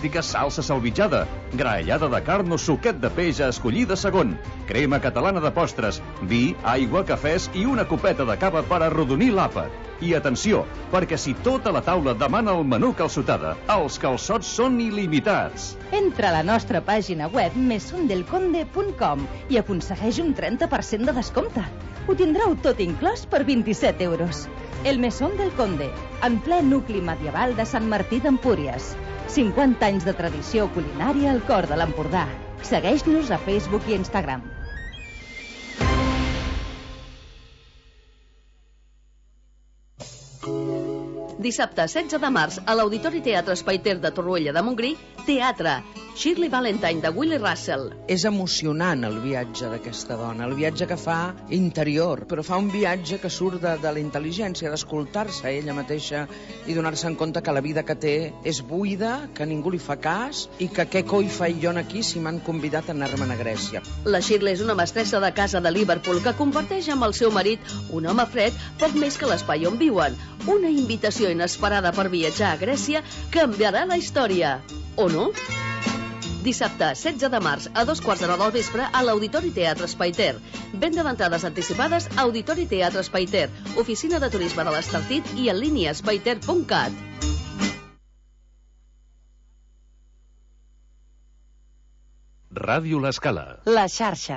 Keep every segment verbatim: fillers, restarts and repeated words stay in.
característica salsa salvitjada, graellada de carn o suquet de peix a escollir de segon, crema catalana de postres, vi, aigua, cafès i una copeta de cava per arrodonir l'àpat. I atenció, perquè si tota la taula demana el menú calçotada, els calçots són il·limitats. Entra a la nostra pàgina web mesondelconde punt com i aconsegueix un trenta per cent de descompte. Ho tindreu tot inclòs per vint-i-set euros. El Mesón del Conde, en ple nucli medieval de Sant Martí d'Empúries. cinquanta anys de tradició culinària al cor de l'Empordà. Segueix-nos a Facebook i Instagram. Dissabte setze de març a l'Auditori Teatre Espai Ter de Torroella de Montgrí, teatre, Shirley Valentine de Willie Russell. És emocionant el viatge d'aquesta dona, el viatge que fa interior, però fa un viatge que surt de, de la intel·ligència, d'escoltar-se a ella mateixa i donar-se en compte que la vida que té és buida, que ningú li fa cas i que què coi faig jo aquí si m'han convidat a anar-me'n a Grècia. La Shirley és una mestressa de casa de Liverpool que comparteix amb el seu marit, un home fred, poc més que l'espai on viuen. Una invitació inesperada per viatjar a Grècia canviarà la història. O no? Dissabte, setze de març, a dos quarts d'hora del vespre, a l'Auditori Teatre Espai Ter. Venda d'entrades anticipades a Auditori Teatre Espai Ter, oficina de turisme de l'Estartit i en línia espaiter punt cat. Ràdio L'Escala. La xarxa.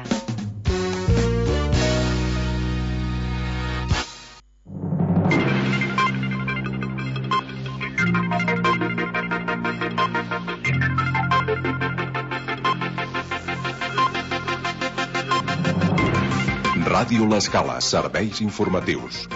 Ràdio L'Escala, serveis informatius.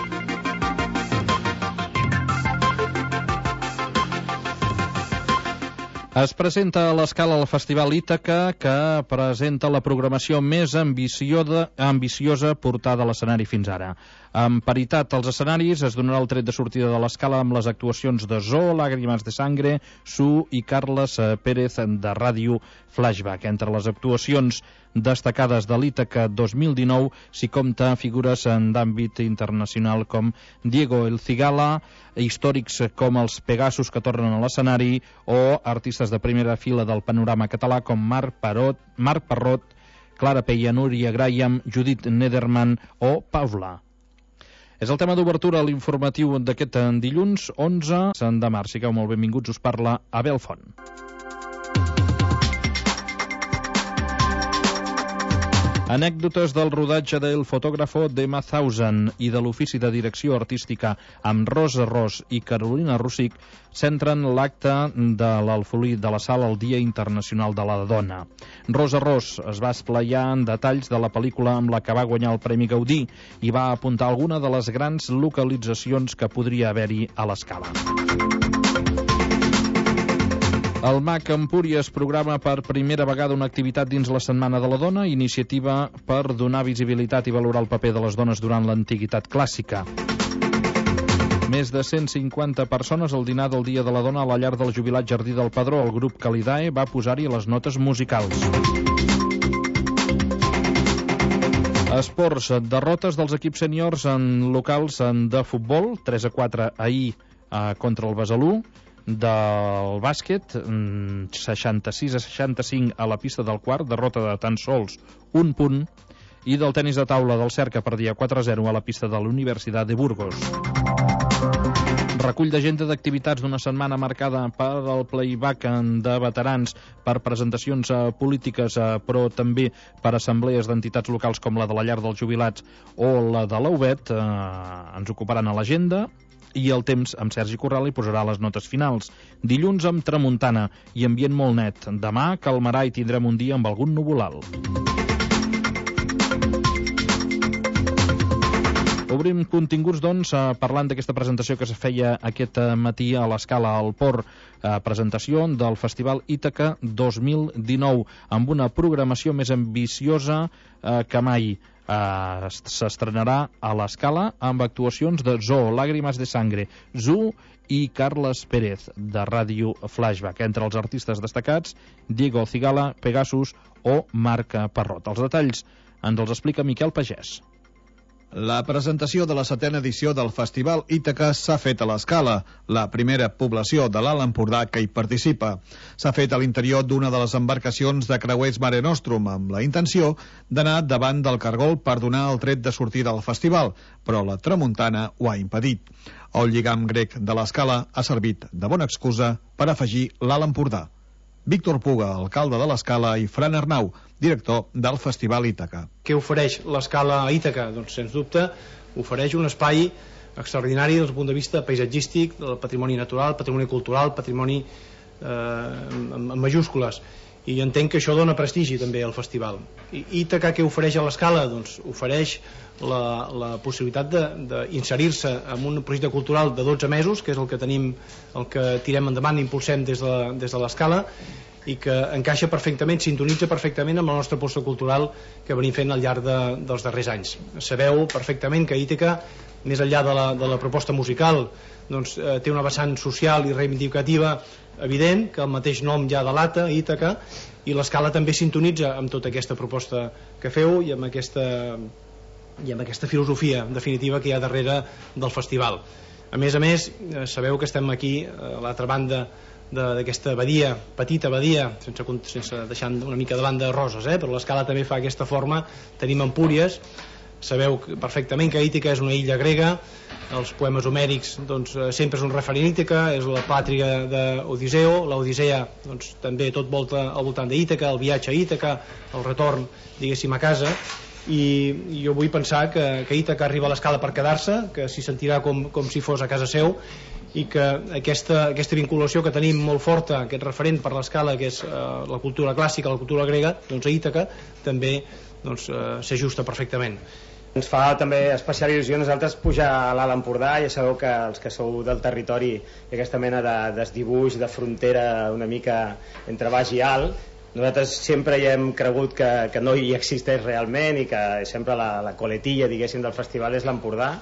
Es presenta a l'Escala el Festival Ítaca, que presenta la programació més ambiciosa, ambiciosa portada a l'escenari fins ara. En paritat als escenaris es donarà el tret de sortida de l'Escala amb les actuacions de Zoo, Lágrimas de Sangre, Su i Carles Pérez de Ràdio Flashback. Entre les actuacions destacades de l'Ítaca dos mil dinou s'hi compta figures d'àmbit internacional com Diego El Cigala, històrics com els Pegasus que tornen a l'escenari o artistes de primera fila del panorama català com Marc Parot, Marc Parrot, Clara Peia, Núria Graham, Judit Nederman o Paula. És el tema d'obertura a l'informatiu d'aquest dilluns onze de març. Sigueu molt benvinguts, us parla Abel Font. Anècdotes del rodatge del Fotógrafo de Mauthausen i de l'ofici de direcció artística amb Rosa Ros i Carolina Rossic centren l'acte de l'Alfolí de la Sala al Dia Internacional de la Dona. Rosa Ros es va esplaiar en detalls de la pel·lícula amb la que va guanyar el Premi Gaudí i va apuntar alguna de les grans localitzacions que podria haver-hi a l'Escala. El M A C Empúries programa per primera vegada una activitat dins la Setmana de la Dona, iniciativa per donar visibilitat i valorar el paper de les dones durant l'antiguitat clàssica. Més de cent cinquanta persones al dinar del Dia de la Dona a la llar del jubilat Jardí del Padró. El grup Calidae va posar-hi les notes musicals. Esports, derrotes dels equips sèniors en locals de futbol, tres a quatre ahir eh, contra el Besalú. Del bàsquet, seixanta-sis a seixanta-cinc a la pista del Quart, derrota de tan sols un punt, i del tenis de taula del Cerca perdia quatre a zero a la pista de la Universitat de Burgos. Recull d'agenda d'activitats d'una setmana marcada per al playback de veterans, per presentacions polítiques, però també per assemblees d'entitats locals com la de la Llar dels Jubilats o la de l'U B E T, eh, ens ocuparan a l'agenda. I el temps amb Sergi Corral hi posarà les notes finals. Dilluns amb tramuntana i ambient molt net. Demà calmarà i tindrem un dia amb algun nuvolal. Obrim continguts, doncs, parlant d'aquesta presentació que es feia aquest matí a l'Escala al Port, presentació del Festival Ítaca dos mil dinou, amb una programació més ambiciosa que mai. Uh, s'estrenarà a l'Escala amb actuacions de Zoo, Lágrimas de Sangre, Zu i Carles Pérez de Ràdio Flashback. Entre els artistes destacats, Diego Cigala, Pegasus o Marc Parrot. Els detalls ens els explica Miquel Pagès. La presentació de la setena edició del Festival Ítaca s'ha fet a l'Escala, la primera població de l'Alt Empordà que hi participa. S'ha fet a l'interior d'una de les embarcacions de creuers Mare Nostrum, amb la intenció d'anar davant del cargol per donar el tret de sortida al festival, però la tramuntana ho ha impedit. El lligam grec de l'Escala ha servit de bona excusa per afegir l'Alt Empordà. Víctor Puga, alcalde de l'Escala, i Fran Arnau, director del Festival Ítaca. Què ofereix l'Escala a Ítaca? Doncs, sens dubte, ofereix un espai extraordinari des del punt de vista paisatgístic, del patrimoni natural, patrimoni cultural, patrimoni eh, en majúscules. I entenc que això dona prestigi també al festival. I Ítaca què ofereix a l'Escala? Doncs ofereix la, la possibilitat d'inserir-se en un projecte cultural de dotze mesos, que és el que tenim, el que tirem endavant i impulsem des de, des de l'Escala, i que encaixa perfectament, sintonitza perfectament amb la nostra aposta cultural que venim fent al llarg de, dels darrers anys. Sabeu perfectament que Ítaca, més enllà de la, de la proposta musical, doncs, eh, té una vessant social i reivindicativa evident, que el mateix nom ja delata, Ítaca, i l'Escala també sintonitza amb tota aquesta proposta que feu i amb aquesta, i amb aquesta filosofia definitiva que hi ha darrere del festival. A més a més, eh, sabeu que estem aquí a l'altra banda d'aquesta badia, petita badia, sense, sense deixant una mica de banda de roses, eh? Però l'Escala també fa aquesta forma. Tenim Empúries, sabeu perfectament que Ítaca és una illa grega, els poemes homèrics doncs, sempre és un referent Ítaca, és la pàtria d'Odisseu, l'Odissea doncs, també tot volta al voltant d'Ítaca, el viatge a Ítaca, el retorn, diguéssim, a casa, i jo vull pensar que, que Ítaca arriba a l'Escala per quedar-se, que s'hi sentirà com, com si fos a casa seu, i que aquesta, aquesta vinculació que tenim molt forta, aquest referent per l'Escala, que és eh, la cultura clàssica, la cultura grega, doncs a Ítaca també doncs, eh, s'ajusta perfectament. Ens fa també especial il·lusió nosaltres pujar a l'Alt Empordà. Ja sabeu que els que sou del territori hi ha aquesta mena de desdibuix, de frontera una mica entre baix i alt. Nosaltres sempre hi hem cregut que, que no hi existeix realment i que sempre la, la coletilla, diguéssim, del festival és l'Empordà,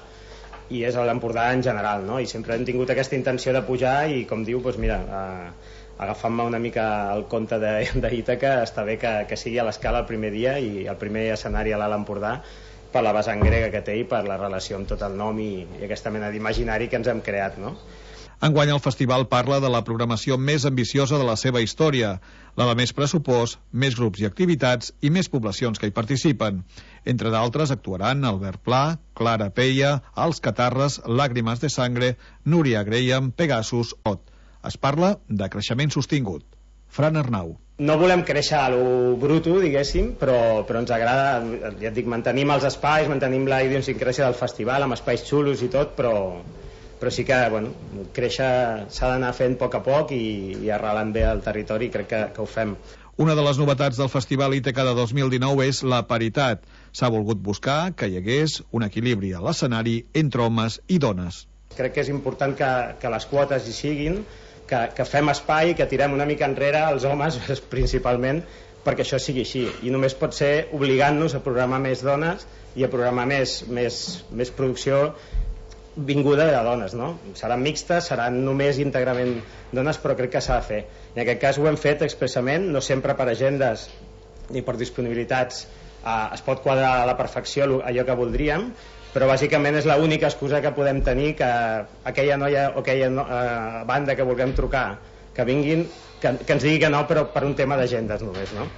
i és l'Empordà en general, no? I sempre hem tingut aquesta intenció de pujar i, com diu, doncs mira, eh, agafant-me una mica el conte d'Ítaca, està bé que, que sigui a l'Escala el primer dia i el primer escenari a l'Alt Empordà per la vessant grega que té i per la relació amb tot el nom i, i aquesta mena d'imaginari que ens hem creat, no? Enguany el festival parla de la programació més ambiciosa de la seva història, la de més pressupost, més grups i activitats i més poblacions que hi participen. Entre d'altres actuaran Albert Pla, Clara Peia, Els Catarres, Làgrimes de Sangre, Núria Graham, Pegasus, Ot. Es parla de creixement sostingut. Fran Arnau. No volem créixer a lo bruto, diguéssim, però, però ens agrada, ja et dic, mantenim els espais, mantenim la idiosincràsia del festival, amb espais xulos i tot, però, però sí que, bueno, créixer s'ha d'anar fent a poc a poc i, i arrelant bé al territori, crec que, que ho fem. Una de les novetats del Festival Ítaca de dos mil dinou és la paritat. S'ha volgut buscar que hi hagués un equilibri a l'escenari entre homes i dones. Crec que és important que, que les quotes hi siguin, que, que fem espai, que tirem una mica enrere els homes principalment, perquè això sigui així. I només pot ser obligant-nos a programar més dones i a programar més, més, més producció vinguda de dones, no? Seran mixtes, seran només íntegrament dones, però crec que s'ha de fer. En aquest cas ho hem fet expressament, no sempre per agendes ni per disponibilitats eh, es pot quadrar a la perfecció allò que voldríem, però bàsicament és l'única excusa que podem tenir, que aquella noia o aquella no, eh, banda que vulguem trucar, que vinguin, que, que ens digui que no, però per un tema d'agendes només, no?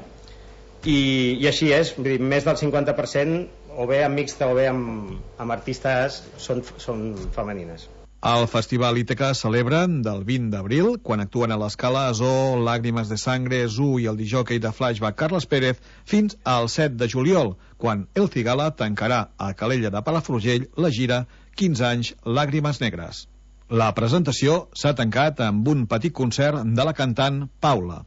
I, i així és, vull dir, més del cinquanta per cent o bé amb mixta o bé amb, amb artistes són, són femenines. El Festival Ítaca celebra del vint d'abril, quan actuen a l'Escala Azó, Làgrimes de Sangre, Zu i el disjòquei de Flashback Carles Pérez, fins al set de juliol, quan El Cigala tancarà a Calella de Palafrugell la gira quinze anys Làgrimes Negres. La presentació s'ha tancat amb un petit concert de la cantant Paula.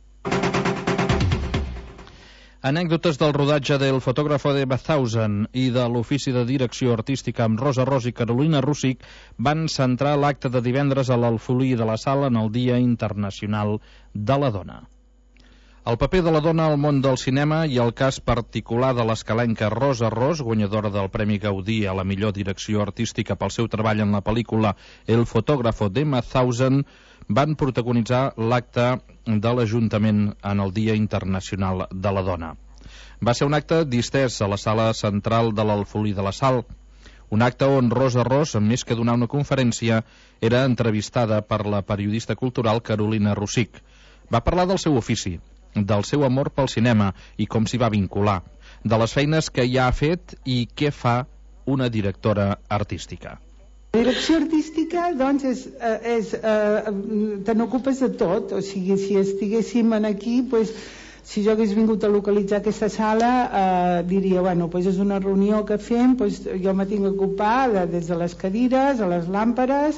Anècdotes del rodatge del Fotógrafo de Mauthausen i de l'ofici de direcció artística amb Rosa Ros i Carolina Rússic van centrar l'acte de divendres a l'Alfolí de la Sala en el Dia Internacional de la Dona. El paper de la dona al món del cinema i el cas particular de l'escalenca Rosa Ros, guanyadora del Premi Gaudí a la millor direcció artística pel seu treball en la pel·lícula El Fotógrafo de Mauthausen, van protagonitzar l'acte de l'Ajuntament en el Dia Internacional de la Dona. Va ser un acte distès a la sala central de l'Alfolí de la Sal, un acte on Rosa Ros, més que donar una conferència, era entrevistada per la periodista cultural Carolina Rosic. Va parlar del seu ofici, del seu amor pel cinema i com s'hi va vincular, de les feines que ja ha fet i què fa una directora artística. La direcció artística, doncs, és, és, eh, te n'ocupes de tot. O sigui, si estiguéssim aquí, doncs, si jo hagués vingut a localitzar aquesta sala, eh, diria, bueno, doncs és una reunió que fem, doncs jo me tinc que ocupar de, des de les cadires, a les làmperes,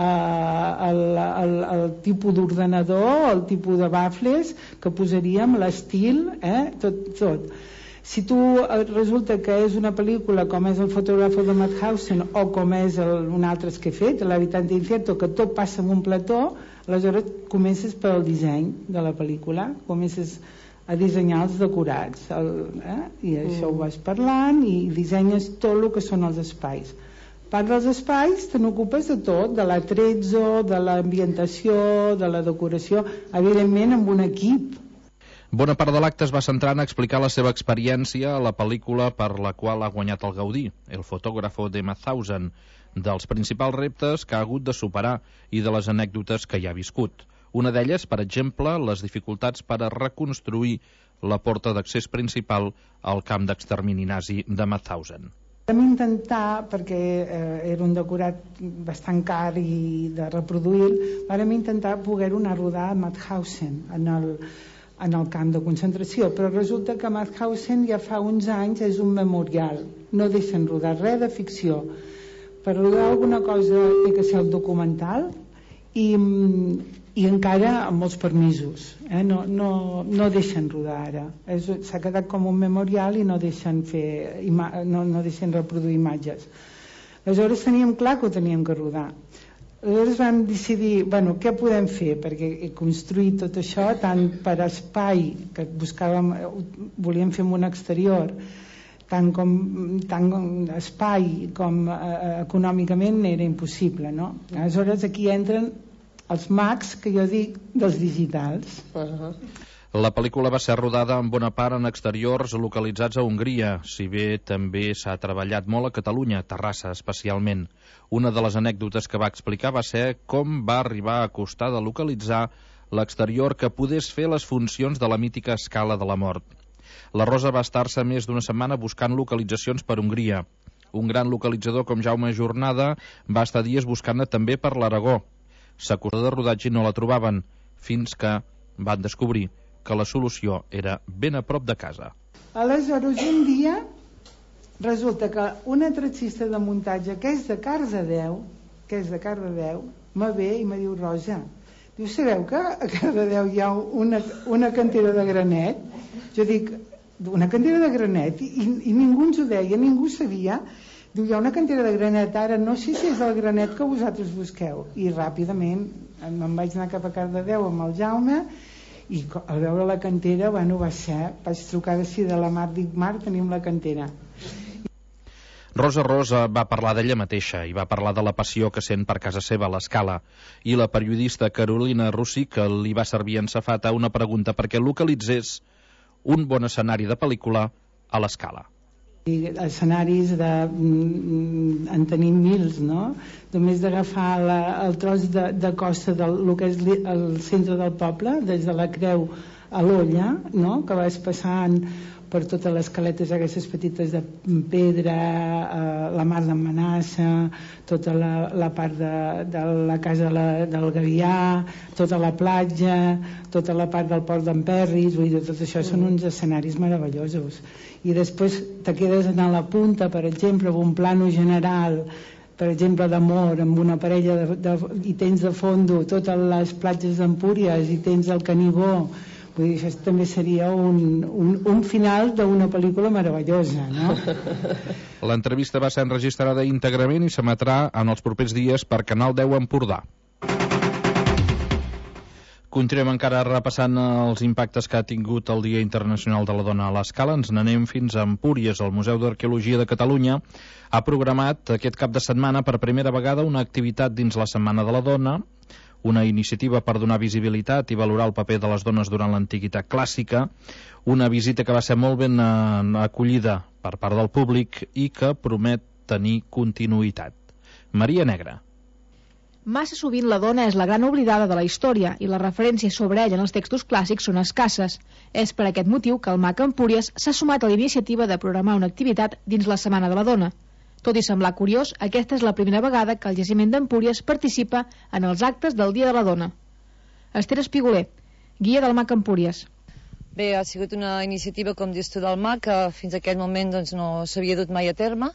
eh, el, el, el tipus d'ordenador, el tipus de bafles que posaríem, l'estil, eh, tot, tot. Si tu resulta que és una pel·lícula com és El fotògrafo de Mauthausen o com és el, un altre que he fet, L'habitante incierto, que tot passa en un plató, aleshores comences pel disseny de la pel·lícula, comences a dissenyar els decorats, el, eh? i això mm. ho vas parlant i dissenyes tot el que són els espais. Part dels espais te n'ocupes de tot, de l'atrezzo, de l'ambientació, de la decoració, evidentment amb un equip. Bona part de l'acte es va centrar en explicar la seva experiència a la pel·lícula per la qual ha guanyat el Gaudí, El fotògrafo de Mauthausen, dels principals reptes que ha hagut de superar i de les anècdotes que hi ha viscut. Una d'elles, per exemple, les dificultats per a reconstruir la porta d'accés principal al camp d'extermini nazi de Mauthausen. Vam intentar, perquè eh, era un decorat bastant car i de reproduir, vam intentar poder-ho anar a rodar a Mauthausen, en el en el camp de concentració, però resulta que Mauthausen ja fa uns anys és un memorial, no deixen rodar res de ficció. Per rodar alguna cosa té que ser el documental i, i encara amb molts permisos, eh? no, no, no deixen rodar ara, s'ha quedat com un memorial i no deixen, fer, no, no deixen reproduir imatges. Aleshores teníem clar que ho teníem que rodar. Aleshores vam decidir, bueno, què podem fer? Perquè he construït tot això tant per espai, que buscàvem, volíem fer un exterior, tant com, tant com espai com eh, econòmicament era impossible, no? Aleshores aquí entren els mags, que jo dic, dels digitals. Uh-huh. La pel·lícula va ser rodada en bona part en exteriors localitzats a Hongria, si bé també s'ha treballat molt a Catalunya, Terrassa especialment. Una de les anècdotes que va explicar va ser com va arribar a costar de localitzar l'exterior que podés fer les funcions de la mítica Escala de la Mort. La Rosa va estar-se més d'una setmana buscant localitzacions per Hongria. Un gran localitzador com Jaume Jornada va estar dies buscant-ne també per l'Aragó. S'acostava de rodatge i no la trobaven, fins que van descobrir que la solució era ben a prop de casa. Aleshores, un dia, resulta que una tracista de muntatge que és de Cardedeu, que és de Cardedeu, me ve i me diu, Rosa, diu, sabeu que a Cardedeu hi ha una, una cantera de granet? Jo dic, una cantera de granet? I, i ningú ens ho deia, ningú sabia. Diu, hi ha una cantera de granet ara, no sé si és el granet que vosaltres busqueu. I ràpidament me'n vaig anar cap a Cardedeu amb el Jaume, i al veure la cantera, bueno, va ser, vaig trucar així de la Mar, dic, Mar, tenim la cantera. Rosa Rosa va parlar d'ella mateixa i va parlar de la passió que sent per casa seva a l'Escala, i la periodista Carolina Rosic li va servir en safata una pregunta perquè localitzés un bon escenari de pel·lícula a l'Escala. I escenaris de, en tenim mils, no? Només d'agafar la, el tros de, de costa del el que és el centre del poble, des de la Creu a l'Olla, no? Que vas passant per totes les caletes aquestes petites de pedra, eh, la mar d'Emmanassa, tota la, la part de, de la casa de la, del Gavià, tota la platja, tota la part del port d'Emperris, vull dir, tot això són uns escenaris meravellosos. I després te quedes a la punta, per exemple, amb un plano general, per exemple, d'amor, amb una parella de, de, i tens de fondo totes les platges d'Empúries i tens el Canigó. Vull dir, això també seria un, un, un final d'una pel·lícula meravellosa, no? L'entrevista va ser enregistrada íntegrament i s'emetrà en els propers dies per Canal deu Empordà. Continuem encara repassant els impactes que ha tingut el Dia Internacional de la Dona a l'Escala. Ens n'anem fins a Empúries. El Museu d'Arqueologia de Catalunya ha programat aquest cap de setmana per primera vegada una activitat dins la Setmana de la Dona, una iniciativa per donar visibilitat i valorar el paper de les dones durant l'antiguitat clàssica, una visita que va ser molt ben acollida per part del públic i que promet tenir continuïtat. Maria Negra. Massa sovint la dona és la gran oblidada de la història i les referències sobre ella en els textos clàssics són escasses. És per aquest motiu que el M A C Empúries s'ha sumat a la iniciativa de programar una activitat dins la Setmana de la Dona. Tot i semblar curiós, aquesta és la primera vegada que el jaciment d'Empúries participa en els actes del Dia de la Dona. Esther Espiguler, guia del M A C Empúries. Bé, ha sigut una iniciativa, com dius tu, del M A C, que fins a aquest moment doncs, no s'havia dut mai a terme,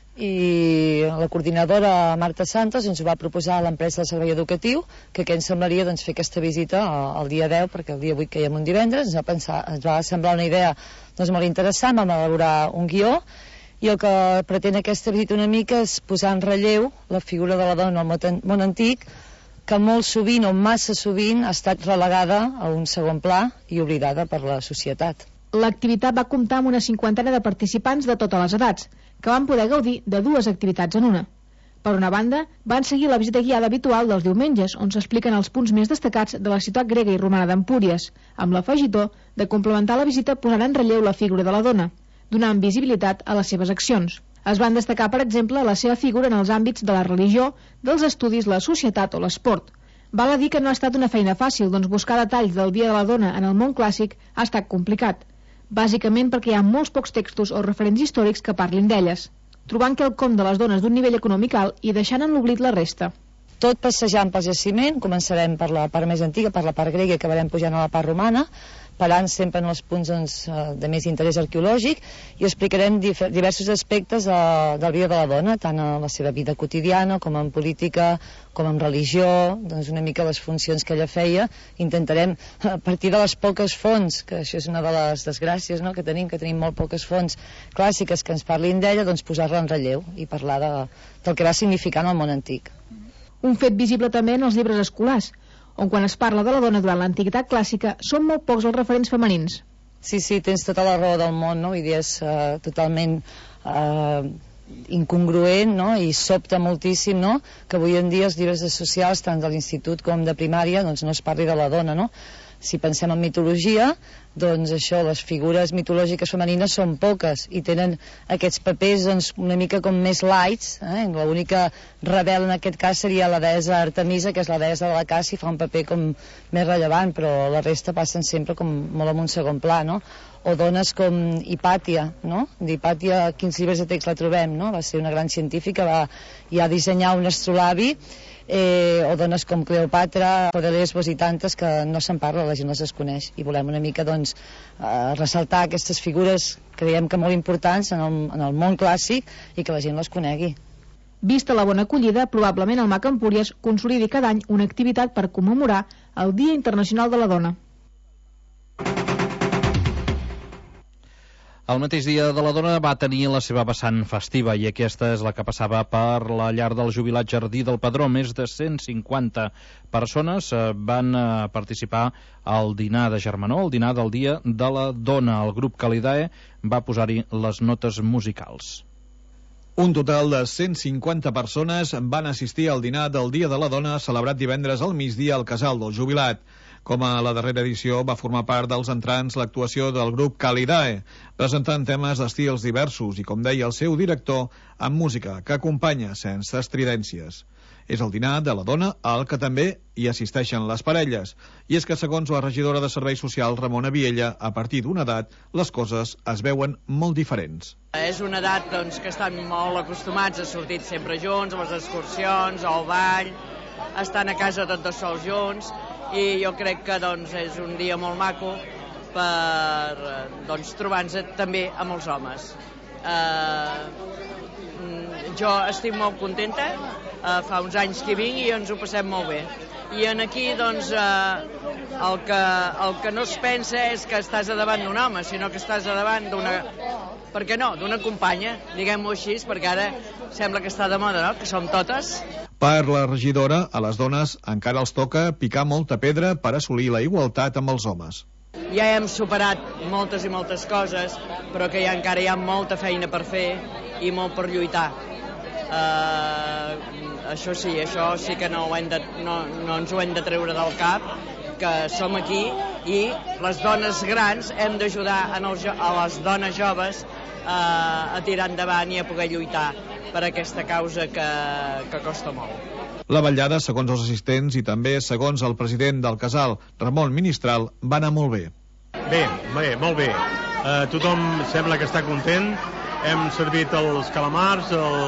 i la coordinadora Marta Santos ens ho va proposar a l'empresa del servei educatiu, que què ens semblaria doncs, fer aquesta visita el dia deu, perquè el dia vuit caiem un divendres. Ens va, pensar, ens va semblar una idea doncs, molt interessant, vam elaborar un guió, i el que pretén aquesta visita una mica és posar en relleu la figura de la dona al món antic, que molt sovint o massa sovint ha estat relegada a un segon pla i oblidada per la societat. L'activitat va comptar amb una cinquantena de participants de totes les edats, que van poder gaudir de dues activitats en una. Per una banda, van seguir la visita guiada habitual dels diumenges, on s'expliquen els punts més destacats de la ciutat grega i romana d'Empúries, amb l'afegitó de complementar la visita posant en relleu la figura de la dona, donant visibilitat a les seves accions. Es van destacar, per exemple, la seva figura en els àmbits de la religió, dels estudis, la societat o l'esport. Val a dir que no ha estat una feina fàcil, doncs buscar detalls del Dia de la Dona en el món clàssic ha estat complicat, bàsicament perquè hi ha molts pocs textos o referents històrics que parlin d'elles, trobant quelcom de les dones d'un nivell econòmic alt i deixant en l'oblit la resta. Tot passejant pel jaciment, començarem per la part més antiga, per la part grega, i acabarem pujant a la part romana, parant sempre en els punts doncs, de més interès arqueològic, i explicarem diversos aspectes de, del vida de la dona, tant en la seva vida quotidiana, com en política, com en religió, doncs una mica les funcions que ella feia. Intentarem, a partir de les poques fonts, que això és una de les desgràcies no?, que tenim, que tenim molt poques fonts clàssiques que ens parlin d'ella, doncs posar-la en relleu i parlar de, del que va significar en el món antic. Un fet visible també en els llibres escolars, on quan es parla de la dona durant l'antiguitat clàssica són molt pocs els referents femenins. Sí, sí, tens tota la raó del món, no? Vull dir, és uh, totalment uh, incongruent, no? I sobta moltíssim, no?, que avui en dia els llibres socials, tant de l'institut com de primària, doncs no es parli de la dona, no? Si pensem en mitologia, doncs això, les figures mitològiques femenines són poques i tenen aquests papers doncs, una mica com més lights, eh? L'única rebel en aquest cas seria la deessa Artemisa, que és la deessa de la caça, i fa un paper com més rellevant, però la resta passen sempre com molt en un segon pla, no? O dones com Hipàtia, no? D'Hipàtia, quins llibres de text la trobem, no? Va ser una gran científica, va ja dissenyar un astrolabi, Eh, o dones com Cleopatra o de Lesbos i tantes que no se'n parla, la gent les desconeix, i volem una mica doncs, eh, ressaltar aquestes figures creiem que molt importants en el, en el món clàssic i que la gent les conegui. Vista la bona acollida, probablement el M A C Empúries consolidi cada any una activitat per commemorar el Dia Internacional de la Dona. El mateix Dia de la Dona va tenir la seva vessant festiva, i aquesta és la que passava per la llar del jubilat Jardí del Pedró. Més de cent cinquanta persones van participar al dinar de germanor, el dinar del Dia de la Dona. El grup Calidae va posar-hi les notes musicals. Un total de cent cinquanta persones van assistir al dinar del Dia de la Dona celebrat divendres al migdia al Casal del Jubilat. Com a la darrera edició, va formar part dels entrants l'actuació del grup Calidae, presentant temes d'estils diversos i, com deia el seu director, amb música que acompanya sense estridències. És el dinar de la dona al que també hi assisteixen les parelles. I és que, segons la regidora de Serveis Socials, Ramona Viella, a partir d'una edat, les coses es veuen molt diferents. És una edat doncs, que estan molt acostumats a sortir sempre junts, a les excursions, al ball, estan a casa tots dos sols junts, i jo crec que doncs, és un dia molt maco per doncs, trobar-nos també amb els homes. Uh, jo estic molt contenta, uh, fa uns anys que vinc i ens ho passem molt bé. I en aquí doncs, uh, el, que, el que no es pensa és que estàs a davant d'un home, sinó que estàs a davant d'una... Per què no? D'una companya, diguem-ho així, perquè ara sembla que està de moda, no?, que som totes. Per la regidora, a les dones encara els toca picar molta pedra per assolir la igualtat amb els homes. Ja hem superat moltes i moltes coses, però que ja encara hi ha molta feina per fer i molt per lluitar. Uh, això sí, això sí que no, ho hem de, no, no ens ho hem de treure del cap, que som aquí i les dones grans hem d'ajudar a les dones joves a, a tirar endavant i a poder lluitar per aquesta causa que, que costa molt. La vetllada, segons els assistents i també segons el president del casal, Ramon Ministral, va anar molt bé. Bé, bé, molt bé. Uh, tothom sembla que està content. Hem servit els calamars,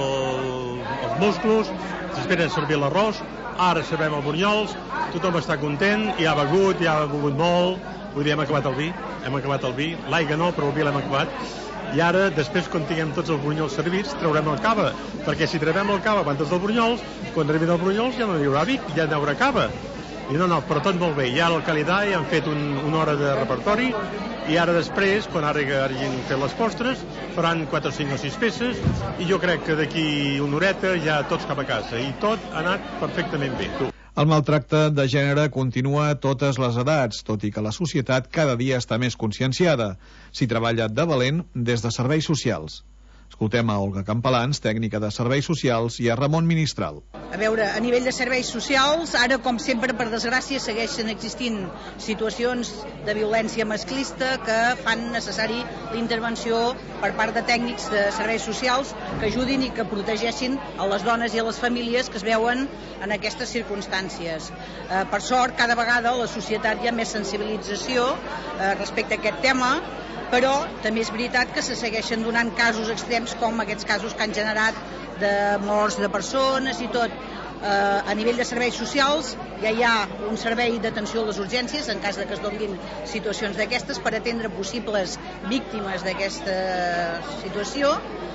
el, els musclos, s'espera servir l'arròs, ara servem els bunyols, tothom està content, hi ha begut, hi ha begut molt, vull dir, hem acabat el vi, hem acabat el vi, l'aigua no, però el vi l'hem acabat. I ara, després, quan tinguem tots els brunyols servits, traurem el cava, perquè si traurem el cava abans dels brunyols, quan arribin els brunyols ja no hi haurà vi, ja no hi haurà cava. I no, no, però tot molt bé. Ja al calidar ja han fet un, una hora de repertori i ara després, quan ara hagin fet les postres, faran quatre, cinc o sis peces i jo crec que d'aquí una horeta ja tots cap a casa. I tot ha anat perfectament bé. El maltracte de gènere continua a totes les edats, tot i que la societat cada dia està més conscienciada. S'hi treballa de valent des de serveis socials. Escoltem a Olga Campalans, tècnica de serveis socials, i a Ramon Ministral. A veure, a nivell de serveis socials, ara, com sempre, per desgràcia, segueixen existint situacions de violència masclista que fan necessari la intervenció per part de tècnics de serveis socials que ajudin i que protegeixin a les dones i a les famílies que es veuen en aquestes circumstàncies. Eh, per sort, cada vegada a la societat hi ha més sensibilització eh, respecte a aquest tema, però també és veritat que se segueixen donant casos extrems com aquests casos que han generat de morts de persones i tot. Eh, a nivell de serveis socials ja hi ha un servei d'atenció a les urgències en cas de que es donin situacions d'aquestes per atendre possibles víctimes d'aquesta situació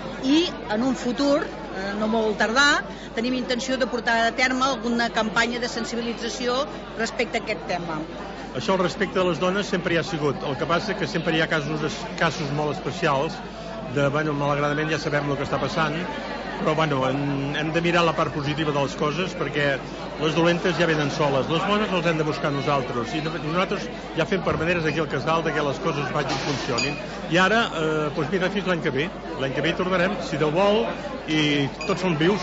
i en un futur, eh, no molt tardar, tenim intenció de portar a terme alguna campanya de sensibilització respecte a aquest tema. Això al respecte de les dones sempre hi ha sigut. El que passa que sempre hi ha casos, casos molt especials de, bueno, malauradament ja sabem el que està passant, però bueno, en, hem de mirar la part positiva de les coses perquè les dolentes ja venen soles, les bones les hem de buscar nosaltres i nosaltres ja fem per maneres aquí al casal de que les coses vagin, funcionin. I ara, eh, doncs mira, fins l'any que ve. L'any que ve hi tornarem, si Déu vol, i tots som vius.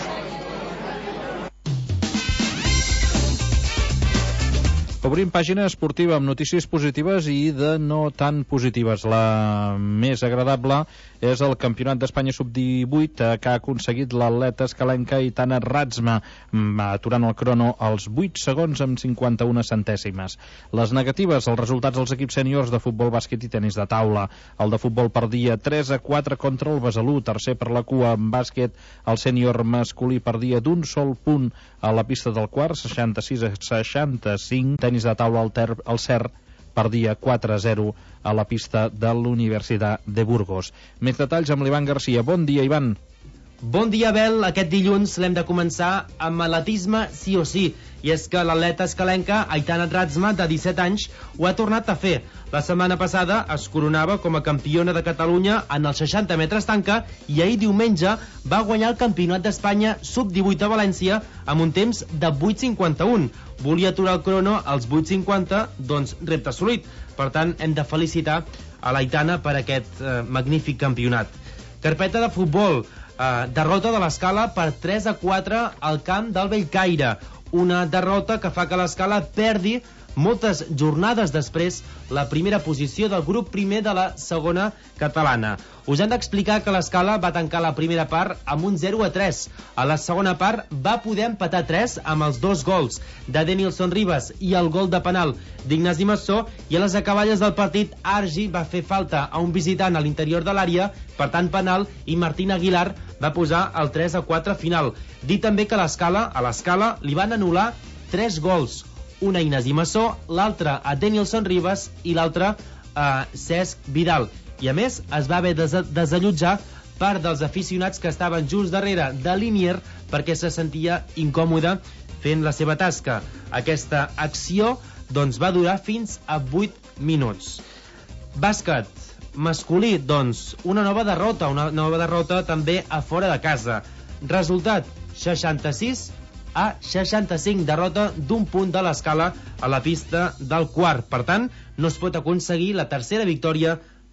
Obrim pàgina esportiva amb notícies positives i de no tan positives. La més agradable és el Campionat d'Espanya sub divuit que ha aconseguit l'atleta escalenca Aitana Razma, aturant el crono als vuit segons amb cinquanta-una centèsimes. Les negatives, els resultats dels equips sèniors de futbol, bàsquet i tenis de taula. El de futbol perdia tres a quatre contra el Besalú, tercer per la cua en bàsquet. El sènior masculí perdia d'un sol punt a la pista del quart, seixanta-sis a seixanta-cinc. Tenis de taula al, ter, al C E R perdia quatre a zero a la pista de l'Universitat de Burgos. Més detalls amb l'Ivan Garcia. Bon dia, Ivan. Bon dia, Abel. Aquest dilluns l'hem de començar amb atletisme sí o sí. I és que l'atleta escalenca Aitana Razma, de disset anys, ho ha tornat a fer. La setmana passada es coronava com a campiona de Catalunya en els seixanta metres tanca i ahir diumenge va guanyar el Campionat d'Espanya sub divuit a València amb un temps de vuit cinquanta-un. Volia aturar el crono als vuit cinquanta, doncs repte assolit. Per tant, hem de felicitar a l'Aitana per aquest eh, magnífic campionat. Carpeta de futbol. Uh, derrota de l'Escala per tres a quatre al camp del Bellcaire, una derrota que fa que l'Escala perdi moltes jornades després la primera posició del grup primer de la segona catalana. Us hem d'explicar que l'Escala va tancar la primera part amb un zero a tres. A la segona part va poder empatar tres amb els dos gols de Denilson Ribas i el gol de penal d'Ignasi Massó, i a les acaballes del partit Argi va fer falta a un visitant a l'interior de l'àrea, per tant penal, i Martín Aguilar va posar el tres a quatre final. Dir també que l'Escala, a l'Escala li van anul·lar tres gols, un a Ignasi Massó, l'altre a Denilson Ribas i l'altre a Cesc Vidal. I a més es va haver de des desallotjar part dels aficionats que estaven just darrere de Linier perquè se sentia incòmode fent la seva tasca. Aquesta acció doncs va durar fins a vuit minuts. Bàsquet masculí, doncs una nova derrota, una nova derrota també a fora de casa. Resultat seixanta-sis a seixanta-cinc, derrota d'un punt de l'Escala a la pista del quart. Per tant, no es pot aconseguir la tercera victòria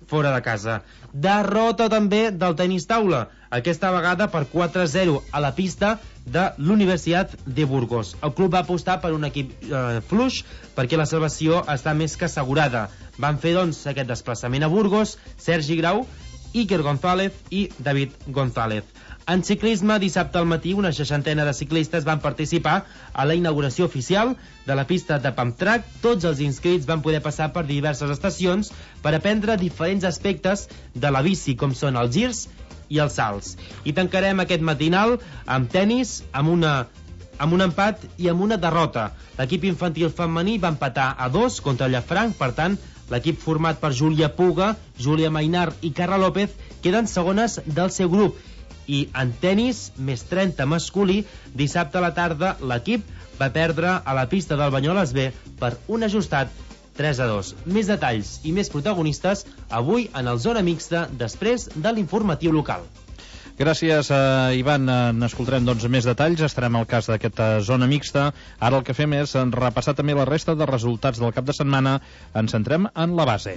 fora de casa. Derrota també del tenis taula, aquesta vegada per quatre a zero a la pista de l'Universitat de Burgos. El club va apostar per un equip eh, fluix perquè la salvació està més que assegurada. Van fer, doncs, aquest desplaçament a Burgos Sergi Grau, Iker González i David González. En ciclisme, dissabte al matí, una seixantena de ciclistes van participar a la inauguració oficial de la pista de pump track. Tots els inscrits van poder passar per diverses estacions per aprendre diferents aspectes de la bici, com són els girs i els salts. I tancarem aquest matinal amb tenis, amb una amb un empat i amb una derrota. L'equip infantil femení va empatar a dos contra Llafranc, per tant, l'equip format per Júlia Puga, Júlia Mainar i Carla López queden segones del seu grup. I en tenis, més trenta masculí, dissabte a la tarda l'equip va perdre a la pista del Banyoles B per un ajustat tres a dos. Més detalls i més protagonistes avui en el Zona Mixta després de l'informatiu local. Gràcies, eh, Ivan. N'escoltarem doncs, més detalls. Estarem al cas d'aquesta zona mixta. Ara el que fem és repassar també la resta de resultats del cap de setmana. Ens centrem en la base.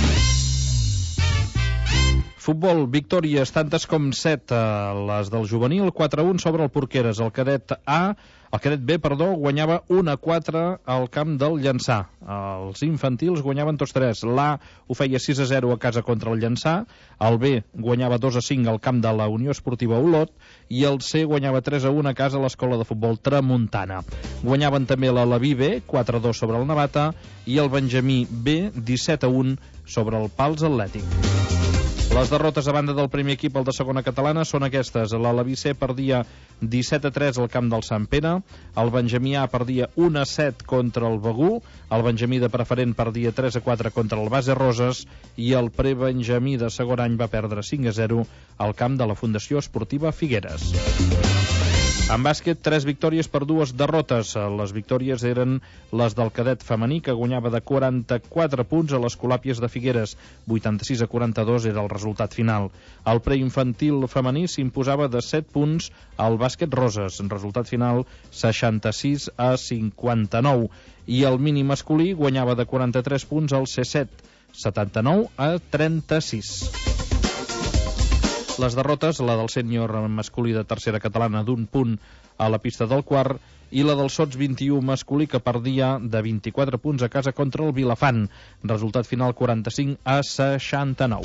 Futbol, victòries tantes com set, les del juvenil, quatre a un sobre el Porqueres. El cadet A, el cadet B, perdó, guanyava un a quatre al camp del Llançà. Els infantils guanyaven tots tres. L'A ho feia sis a zero a casa contra el Llançà, el B guanyava dos a cinc al camp de la Unió Esportiva Olot i el C guanyava tres a un a casa a l'Escola de Futbol Tramuntana. Guanyaven també l'Alaví B, quatre a dos sobre el Navata, i el Benjamí B, disset a un sobre el Pals Atlètic. Les derrotes a banda del primer equip, el de segona catalana, són aquestes. L'Alaví C perdia disset a tres al camp del Sant Pere, el Benjamí A perdia un a set contra el Begú, el Benjamí de preferent perdia tres a quatre contra el Base Roses i el Prebenjamí de segon any va perdre cinc a zero al camp de la Fundació Esportiva Figueres. En bàsquet, tres victòries per dues derrotes. Les victòries eren les del cadet femení, que guanyava de quaranta-quatre punts a les Colàpies de Figueres. vuitanta-sis a quaranta-dos era el resultat final. El preinfantil femení s'imposava de set punts al bàsquet Roses. Resultat final, seixanta-sis a cinquanta-nou. I el mini masculí guanyava de quaranta-tres punts al C set, setanta-nou a trenta-sis. Les derrotes, la del sènior masculí de tercera catalana d'un punt a la pista del quart i la del sots vint-i-u masculí, que perdia de vint-i-quatre punts a casa contra el Vilafant. Resultat final quaranta-cinc a seixanta-nou.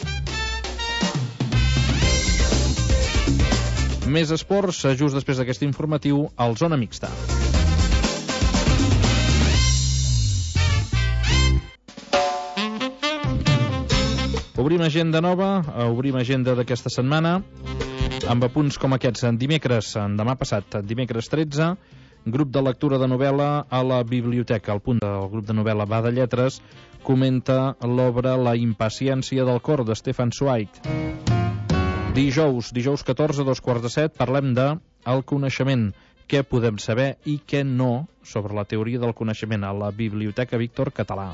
Més esports, just després d'aquest informatiu, al Zona Mixta. Obrim agenda nova, obrim agenda d'aquesta setmana, amb apunts com aquests. En dimecres, en demà passat, dimecres tretze, grup de lectura de novel·la a la biblioteca. El punt del grup de novel·la Va de Lletres comenta l'obra La impaciència del cor, de Stefan Zweig. Dijous, dijous catorze, dos quarts de set, parlem de el coneixement. Què podem saber i què no sobre la teoria del coneixement a la Biblioteca Víctor Català.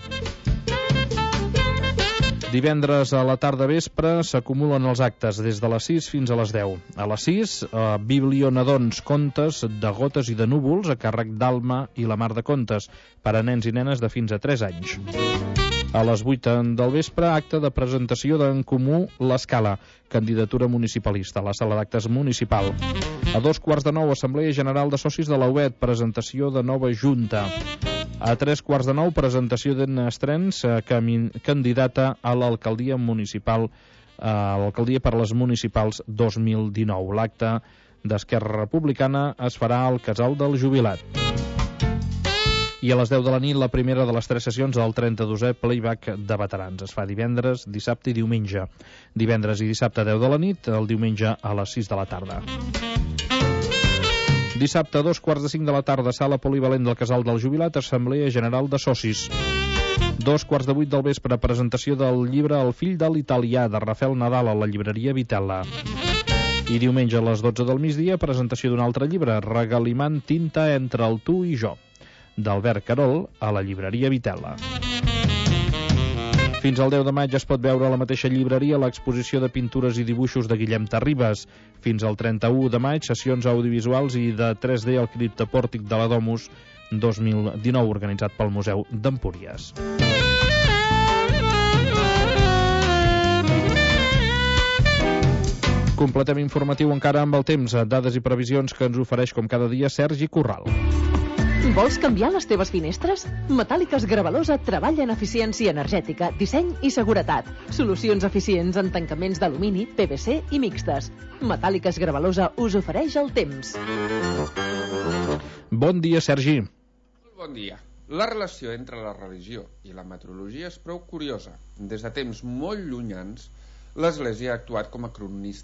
Divendres a la tarda vespre s'acumulen els actes des de les sis fins a les deu. A les sis, eh, Biblionadons, contes de gotes i de núvols a càrrec d'Alma i la Mar de Contes per a nens i nenes de fins a tres anys. A les vuit del vespre, acte de presentació d'En Comú l'Escala, candidatura municipalista a la sala d'actes municipal. A dos quarts de nou, Assemblea General de Socis de la U E D, presentació de nova junta. A tres quarts de nou, presentació d'Anna Estrens, eh, candidata a l'alcaldia municipal, eh, a l'alcaldia per les municipals dos mil dinou. L'acte d'Esquerra Republicana es farà al Casal del Jubilat. I a les deu de la nit, la primera de les tres sessions del trenta-dosè Playback de Veterans. Es fa divendres, dissabte i diumenge. Divendres i dissabte a deu de la nit, el diumenge a les sis de la tarda. Dissabte, dos quarts de cinc de la tarda, sala polivalent del Casal del Jubilat, Assemblea General de Socis. Dos quarts de vuit del vespre, presentació del llibre El fill de l'italià, de Rafael Nadal, a la llibreria Vitella. I diumenge a les dotze del migdia, presentació d'un altre llibre, Regalimant tinta entre el tu i jo, d'Albert Carol, a la llibreria Vitella. Fins al deu de maig es pot veure a la mateixa llibreria l'exposició de pintures i dibuixos de Guillem Terribas. Fins al trenta-u de maig, sessions audiovisuals i de tres D al criptopòrtic de la Domus dos mil dinou, organitzat pel Museu d'Empúries. Completem informatiu encara amb el temps, dades i previsions que ens ofereix com cada dia Sergi Corral. Vols canviar les teves finestres? Metàl·liques Gravalosa treballa en eficiència energètica, disseny i seguretat. Solucions eficients en tancaments d'alumini, P V C i mixtes. Metàl·liques Gravalosa us ofereix el temps. Bon dia, Sergi. Bon dia. La relació entre la religió i la meteorologia és prou curiosa. Des de temps molt llunyans, l'Església ha actuat com a cronista